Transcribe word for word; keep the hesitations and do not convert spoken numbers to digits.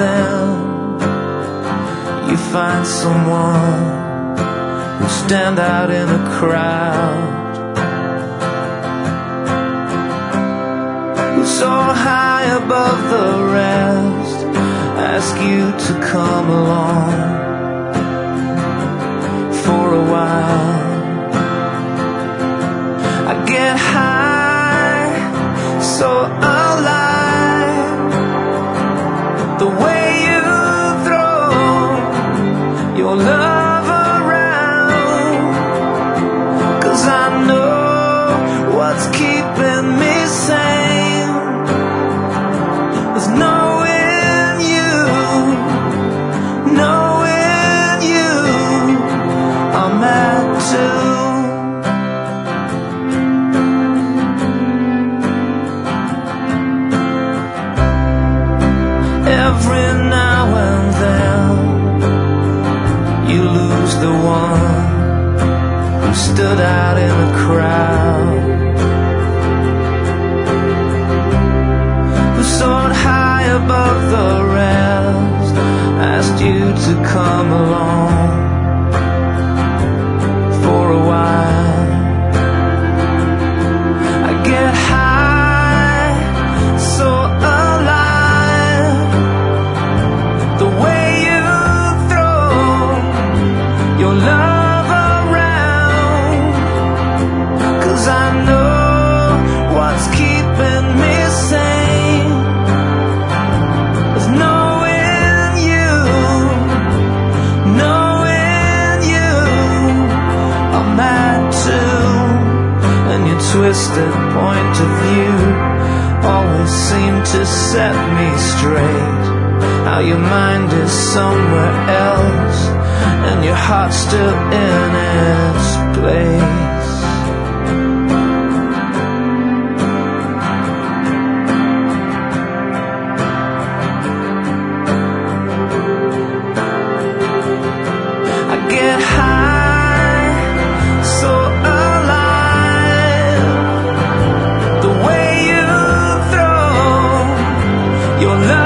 then you find someone who stand out in a crowd, who's so high above the rest, ask you to come along for a while. I get high, so alive, the way you throw your love around, 'cause I know what's keeping me sane is knowing you, knowing you are meant to. Every now and then you lose the one who stood out in the crowd, who soared high above the rest, asked you to come along for a while. I get high, so alive, the way you throw your love around, 'cause I know what's keeping me sane is knowing you, knowing you are meant to. And your twisted point of view always seem to set me straight, how your mind is somewhere else and your heart's still in its place. I get high, so alive, the way you throw your love